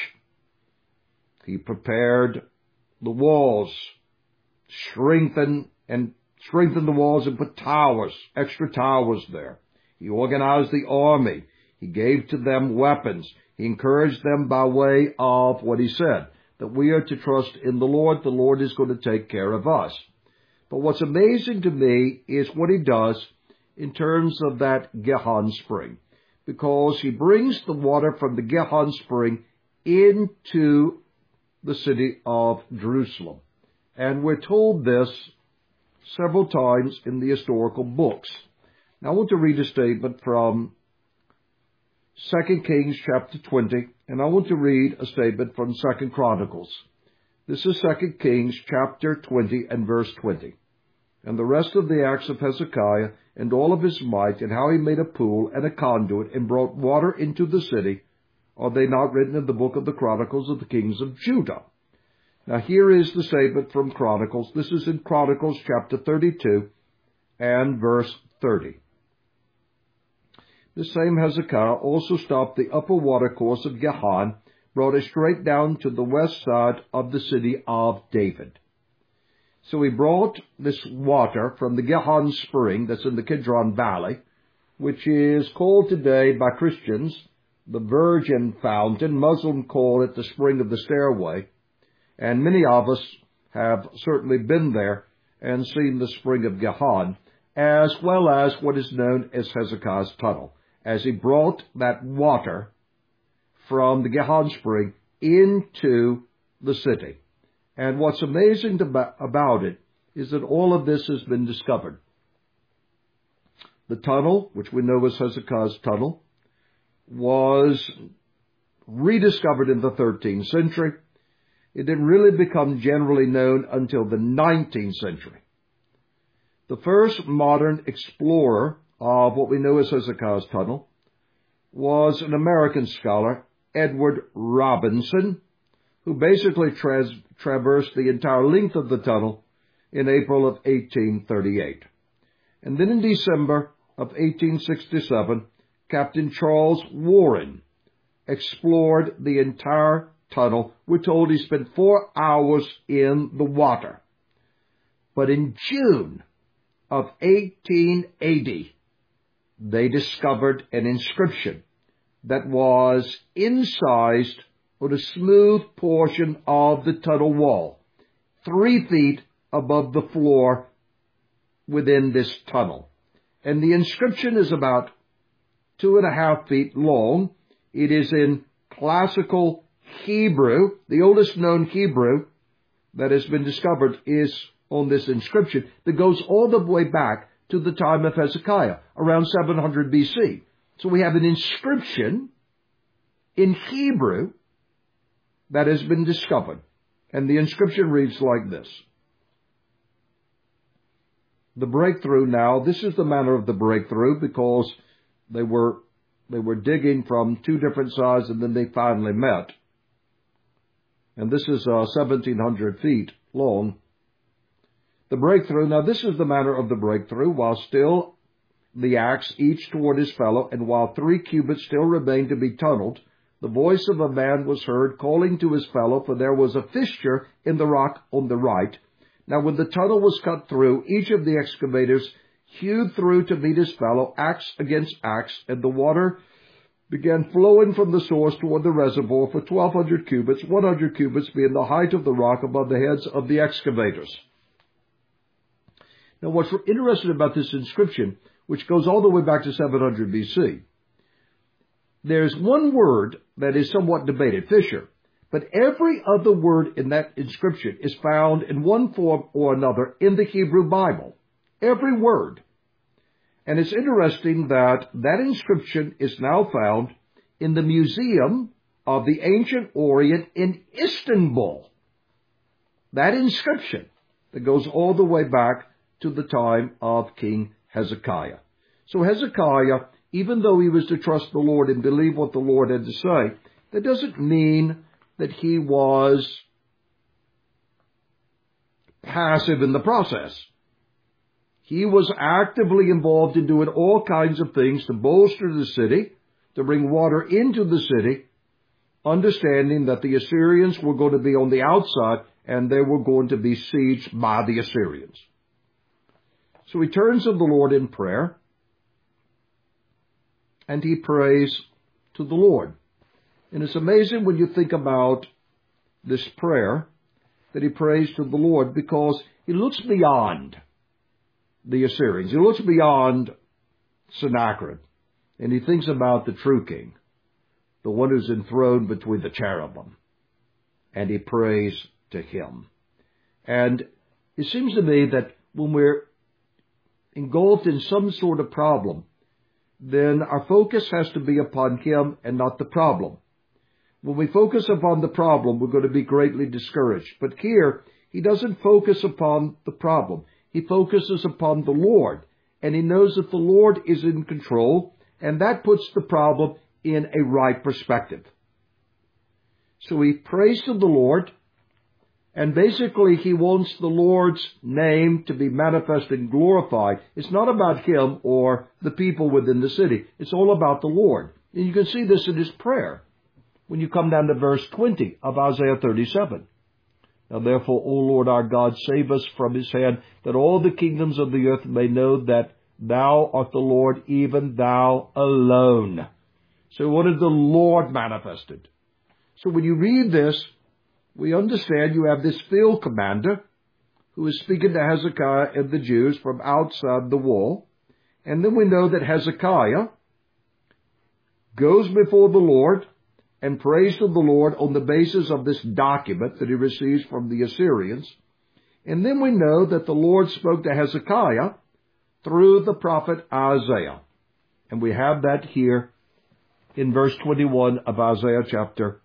He prepared the walls, strengthened the walls and put towers, extra towers there. He organized the army. He gave to them weapons. He encouraged them by way of what he said, that we are to trust in the Lord. The Lord is going to take care of us. But what's amazing to me is what he does in terms of that Gihon spring, because he brings the water from the Gihon spring into the city of Jerusalem. And we're told this several times in the historical books. Now I want to read a statement from 2 Kings chapter 20, and I want to read a statement from 2 Chronicles. This is 2 Kings chapter 20 and verse 20. And the rest of the acts of Hezekiah and all of his might, and how he made a pool and a conduit and brought water into the city, are they not written in the book of the Chronicles of the kings of Judah? Now here is the statement from Chronicles. This is in Chronicles chapter 32 and verse 30. This same Hezekiah also stopped the upper watercourse of Gihon, brought it straight down to the west side of the city of David. So he brought this water from the Gihon spring that's in the Kidron Valley, which is called today by Christians the Virgin Fountain. Muslims call it the Spring of the Stairway. And many of us have certainly been there and seen the Spring of Gihon, as well as what is known as Hezekiah's Tunnel, as he brought that water from the Gihon spring into the city. And what's amazing about it is that all of this has been discovered. The tunnel, which we know as Hezekiah's Tunnel, was rediscovered in the 13th century. It didn't really become generally known until the 19th century. The first modern explorer of what we know as Hezekiah's Tunnel was an American scholar, Edward Robinson, who basically traversed the entire length of the tunnel in April of 1838. And then in December of 1867, Captain Charles Warren explored the entire tunnel. We're told he spent 4 hours in the water. But in June of 1880, they discovered an inscription that was incised on a smooth portion of the tunnel wall, 3 feet above the floor within this tunnel. And the inscription is about 2.5 feet long. It is in classical Hebrew. The oldest known Hebrew that has been discovered is on this inscription that goes all the way back to the time of Hezekiah, around 700 BC. So we have an inscription in Hebrew that has been discovered. And the inscription reads like this. The breakthrough now, this is the manner of the breakthrough because they were digging from 2 different sides and then they finally met. And this is 1,700 feet long. The breakthrough, now this is the manner of the breakthrough, while still the axe each toward his fellow, and while 3 cubits still remained to be tunneled, the voice of a man was heard calling to his fellow, for there was a fissure in the rock on the right. Now when the tunnel was cut through, each of the excavators hewed through to meet his fellow, axe against axe, and the water began flowing from the source toward the reservoir for 1,200 cubits, 100 cubits being the height of the rock above the heads of the excavators. Now what's interesting about this inscription, which goes all the way back to 700 BC, there's one word that is somewhat debated, fissure. But every other word in that inscription is found in one form or another in the Hebrew Bible. Every word. And it's interesting that that inscription is now found in the Museum of the Ancient Orient in Istanbul. That inscription that goes all the way back to the time of King Hezekiah. So Hezekiah, even though he was to trust the Lord and believe what the Lord had to say, that doesn't mean that he was passive in the process. He was actively involved in doing all kinds of things to bolster the city, to bring water into the city, understanding that the Assyrians were going to be on the outside and they were going to be sieged by the Assyrians. So he turns to the Lord in prayer, and he prays to the Lord. And it's amazing when you think about this prayer that he prays to the Lord, because he looks beyond the Assyrians. He looks beyond Sennacherib, and he thinks about the true king, the one who's enthroned between the cherubim, and he prays to him. And it seems to me that when we're engulfed in some sort of problem, then our focus has to be upon him and not the problem. When we focus upon the problem, we're going to be greatly discouraged. But here, he doesn't focus upon the problem. He focuses upon the Lord, and he knows that the Lord is in control, and that puts the problem in a right perspective. So he prays to the Lord, and basically he wants the Lord's name to be manifest and glorified. It's not about him or the people within the city. It's all about the Lord. And you can see this in his prayer when you come down to verse 20 of Isaiah 37. Now therefore, O Lord our God, save us from his hand, that all the kingdoms of the earth may know that thou art the Lord, even thou alone. So what is the Lord manifested? So when you read this, we understand you have this field commander who is speaking to Hezekiah and the Jews from outside the wall. And then we know that Hezekiah goes before the Lord and prays to the Lord on the basis of this document that he receives from the Assyrians. And then we know that the Lord spoke to Hezekiah through the prophet Isaiah. And we have that here in verse 21 of Isaiah chapter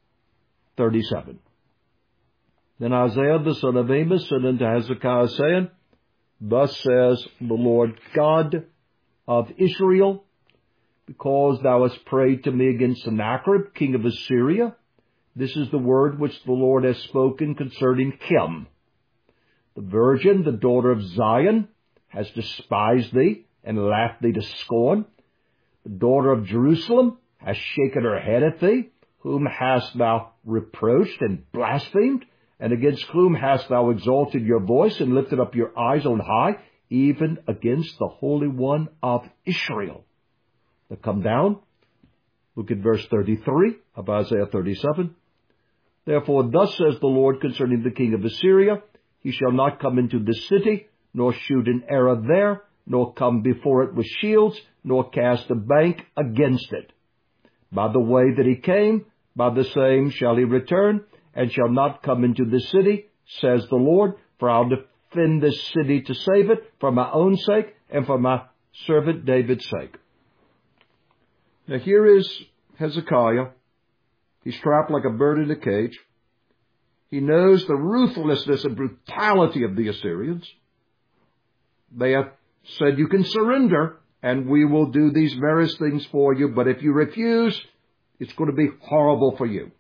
37. Then Isaiah the son of Amos said unto Hezekiah, saying, Thus says the Lord God of Israel, because thou hast prayed to me against Sennacherib, king of Assyria. This is the word which the Lord has spoken concerning him. The virgin, the daughter of Zion, has despised thee and laughed thee to scorn. The daughter of Jerusalem has shaken her head at thee. Whom hast thou reproached and blasphemed? And against whom hast thou exalted your voice and lifted up your eyes on high, even against the Holy One of Israel? Now come down. Look at verse 33 of Isaiah 37. Therefore thus says the Lord concerning the king of Assyria, he shall not come into this city, nor shoot an arrow there, nor come before it with shields, nor cast a bank against it. By the way that he came, by the same shall he return, and shall not come into this city, says the Lord, for I'll defend this city to save it, for my own sake, and for my servant David's sake. Now here is Hezekiah. He's trapped like a bird in a cage. He knows the ruthlessness and brutality of the Assyrians. They have said, you can surrender, and we will do these various things for you, but if you refuse, it's going to be horrible for you.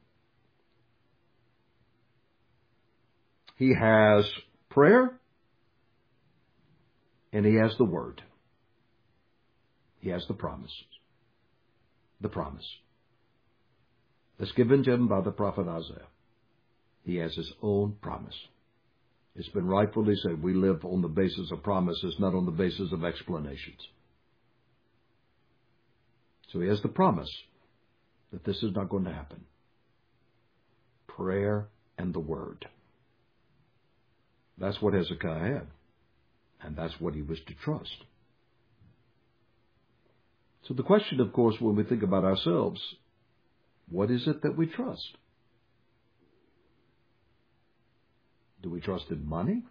He has prayer, and he has the word. He has the promises. The promise that's given to him by the prophet Isaiah. He has his own promise. It's been rightfully said we live on the basis of promises, not on the basis of explanations. So he has the promise that this is not going to happen. Prayer and the word. That's what Hezekiah had. And that's what he was to trust. So the question, of course, when we think about ourselves, what is it that we trust? Do we trust in money?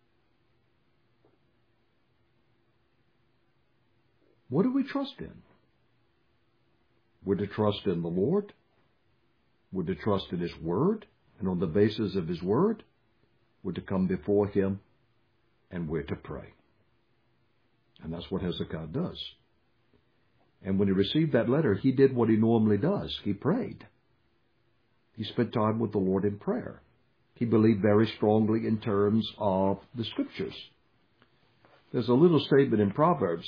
What do we trust in? We're to trust in the Lord. We're to trust in His Word. And on the basis of His Word, we're to come before Him and we're to pray. And that's what Hezekiah does. And when he received that letter, he did what he normally does. He prayed. He spent time with the Lord in prayer. He believed very strongly in terms of the Scriptures. There's a little statement in Proverbs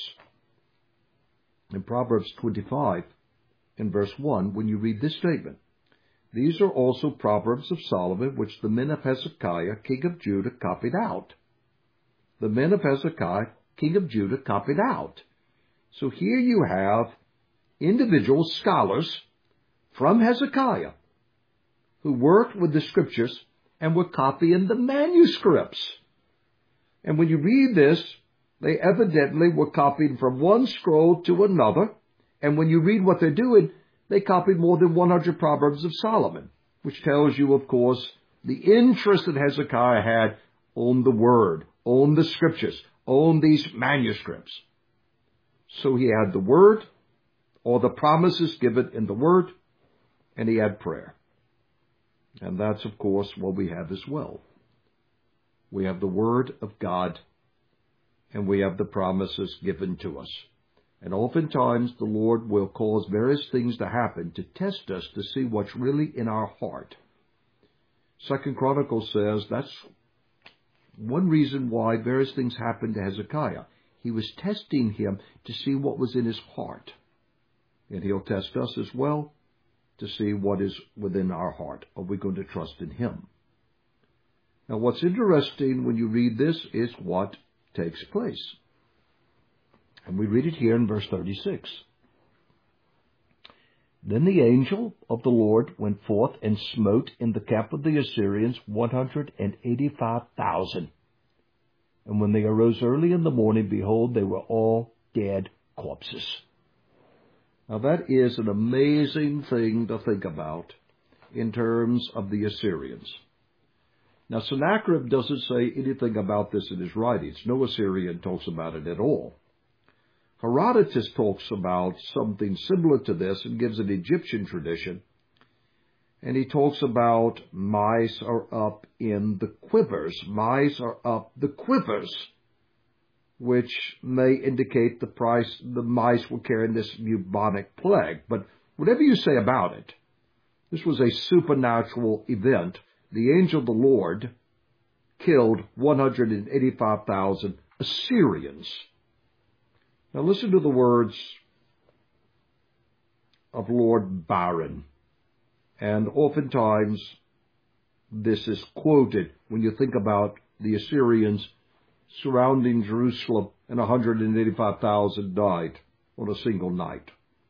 25, in verse 1, when you read this statement. These are also Proverbs of Solomon, which the men of Hezekiah, king of Judah, copied out. The men of Hezekiah, king of Judah, copied out. So here you have individual scholars from Hezekiah who worked with the Scriptures and were copying the manuscripts. And when you read this, they evidently were copying from one scroll to another. And when you read what they're doing, they copied more than 100 Proverbs of Solomon, which tells you, of course, the interest that Hezekiah had on the Word, on the Scriptures, on these manuscripts. So he had the Word, or the promises given in the Word, and he had prayer. And that's, of course, what we have as well. We have the Word of God, and we have the promises given to us. And oftentimes the Lord will cause various things to happen to test us to see what's really in our heart. 2 Chronicles says that's one reason why various things happened to Hezekiah. He was testing him to see what was in his heart. And he'll test us as well to see what is within our heart. Are we going to trust in him? Now, what's interesting when you read this is what takes place. And we read it here in verse 36. Then the angel of the Lord went forth and smote in the camp of the Assyrians 185,000. And when they arose early in the morning, behold, they were all dead corpses. Now that is an amazing thing to think about in terms of the Assyrians. Now Sennacherib doesn't say anything about this in his writings. No Assyrian talks about it at all. Herodotus talks about something similar to this and gives an Egyptian tradition. And he talks about mice are up in the quivers. Mice are up the quivers. which may indicate the mice were carrying this bubonic plague. But whatever you say about it, this was a supernatural event. The angel of the Lord killed 185,000 Assyrians. Now listen to the words of Lord Byron. And oftentimes this is quoted when you think about the Assyrians surrounding Jerusalem, and 185,000 died on a single night.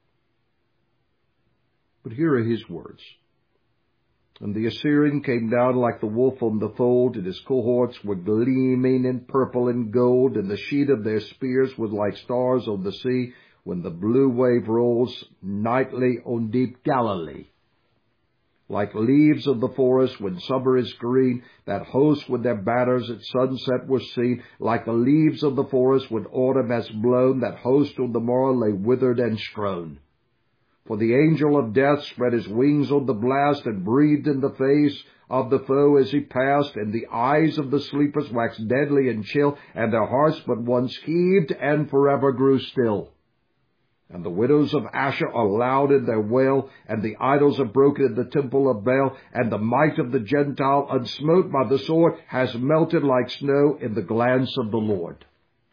But here are his words. And the Assyrian came down like the wolf from the fold, and his cohorts were gleaming in purple and gold, and the sheet of their spears was like stars on the sea, when the blue wave rolls nightly on deep Galilee. Like leaves of the forest when summer is green, that host with their banners at sunset was seen. Like the leaves of the forest when autumn has blown, that host on the morrow lay withered and strown. For the angel of death spread his wings on the blast, and breathed in the face of the foe as he passed, and the eyes of the sleepers waxed deadly and chill, and their hearts but once heaved and forever grew still. And the widows of Asher are loud in their wail, and the idols are broken in the temple of Baal, and the might of the Gentile, unsmote by the sword, has melted like snow in the glance of the Lord.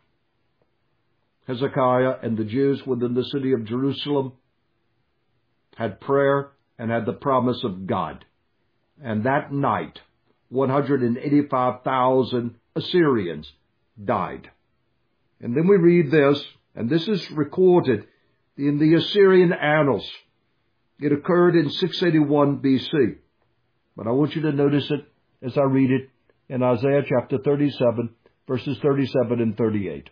Hezekiah and the Jews within the city of Jerusalem had prayer and had the promise of God. And that night, 185,000 Assyrians died. And then we read this, and this is recorded in the Assyrian annals. It occurred in 681 BC. But I want you to notice it as I read it in Isaiah chapter 37, verses 37 and 38.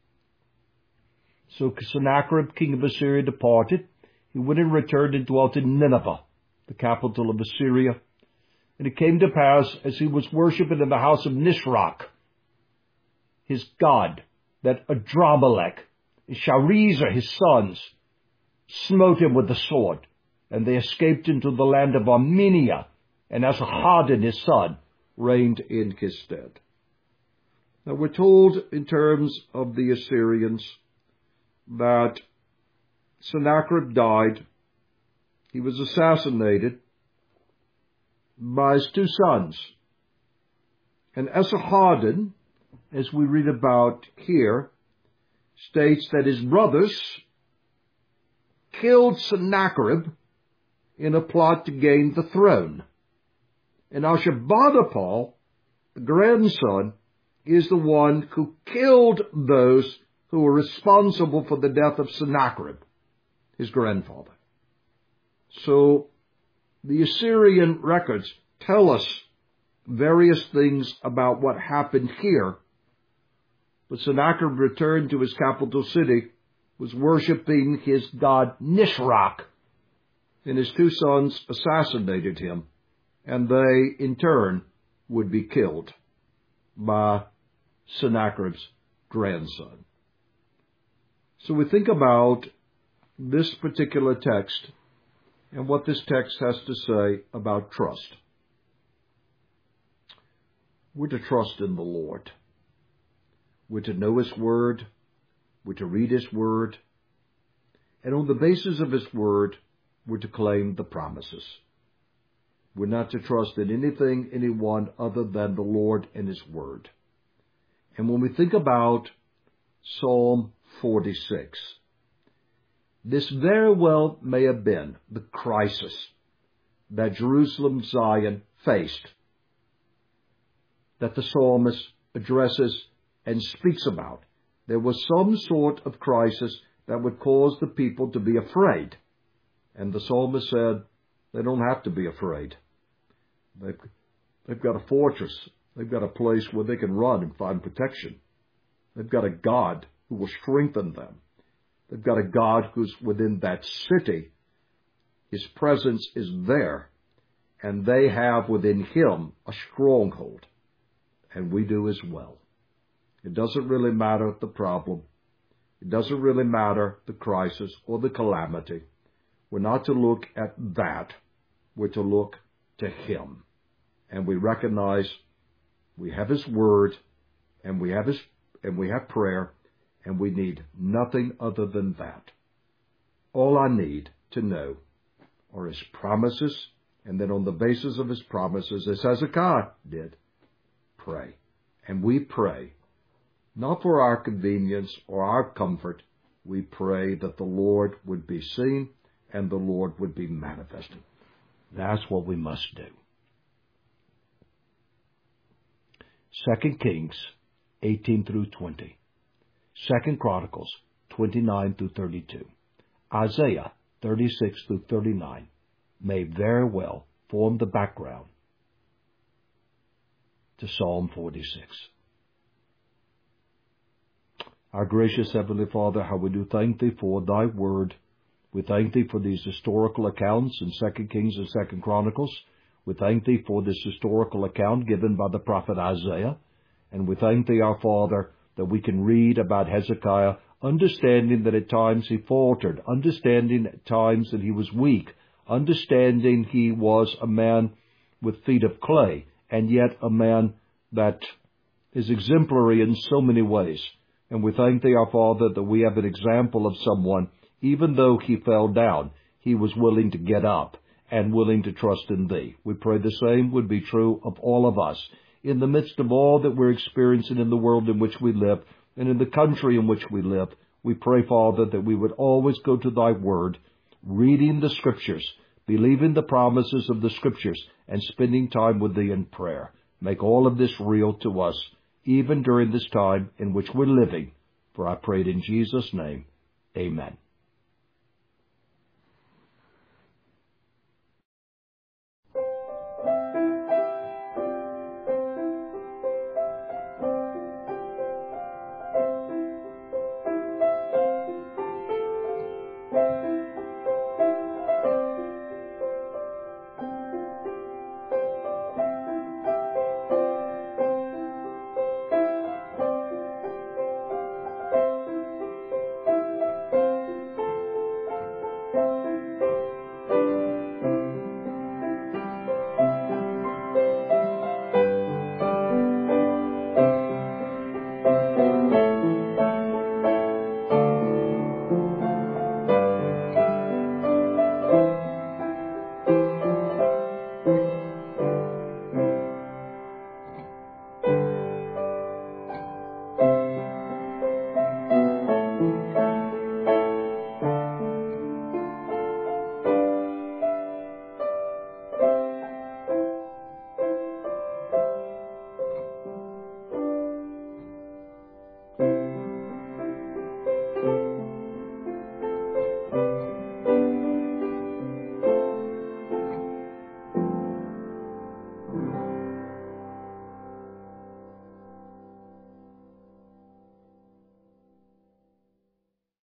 So Sennacherib, king of Assyria, departed. He went and returned and dwelt in Nineveh, the capital of Assyria. And it came to pass, as he was worshipping in the house of Nisroch, his god, that Adramelech, Sharezer, his sons, smote him with the sword, and they escaped into the land of Armenia, and Esarhaddon, his son, reigned in his stead. Now we're told in terms of the Assyrians that Sennacherib died. He was assassinated by his two sons. And Esarhaddon, as we read about here, states that his brothers killed Sennacherib in a plot to gain the throne. And Ashurbanipal, the grandson, is the one who killed those who were responsible for the death of Sennacherib, his grandfather. So the Assyrian records tell us various things about what happened here. But Sennacherib returned to his capital city, was worshiping his god Nisroch, and his two sons assassinated him, and they, in turn, would be killed by Sennacherib's grandson. So we think about this particular text and what this text has to say about trust. We're to trust in the Lord. We're to know His Word. We're to read His Word. And on the basis of His Word, we're to claim the promises. We're not to trust in anything, anyone other than the Lord and His Word. And when we think about Psalm 46, this very well may have been the crisis that Jerusalem, Zion faced, that the psalmist addresses and speaks about. There was some sort of crisis that would cause the people to be afraid. And the psalmist said, they don't have to be afraid. They've got a fortress. They've got a place where they can run and find protection. They've got a God who will strengthen them. They've got a God who's within that city. His presence is there. And they have within Him a stronghold. And we do as well. It doesn't really matter the problem. It doesn't really matter the crisis or the calamity. We're not to look at that. We're to look to Him. And we recognize we have His Word and we have His and we have prayer, and we need nothing other than that. All I need to know are His promises, and then on the basis of His promises, as Hezekiah did, pray. And we pray, not for our convenience or our comfort. We pray that the Lord would be seen and the Lord would be manifested. That's what we must do. 2 Kings 18 through 20. 2 Chronicles 29 through 32. Isaiah 36 through 39 may very well form the background to Psalm 46. Our gracious Heavenly Father, how we do thank Thee for Thy Word. We thank Thee for these historical accounts in 2 Kings and 2 Chronicles. We thank Thee for this historical account given by the prophet Isaiah. And we thank Thee, our Father, that we can read about Hezekiah, understanding that at times he faltered, understanding at times that he was weak, understanding he was a man with feet of clay, and yet a man that is exemplary in so many ways. And we thank Thee, our Father, that we have an example of someone, even though he fell down, he was willing to get up and willing to trust in Thee. We pray the same would be true of all of us. In the midst of all that we're experiencing in the world in which we live and in the country in which we live, we pray, Father, that we would always go to Thy Word, reading the Scriptures, believing the promises of the Scriptures, and spending time with Thee in prayer. Make all of this real to us, even during this time in which we're living. For I pray it in Jesus' name. Amen.